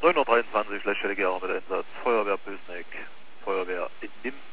9:23 Uhr, Schlechtstelle Gera mit Einsatz. Feuerwehr Pösneck, Feuerwehr in Nimm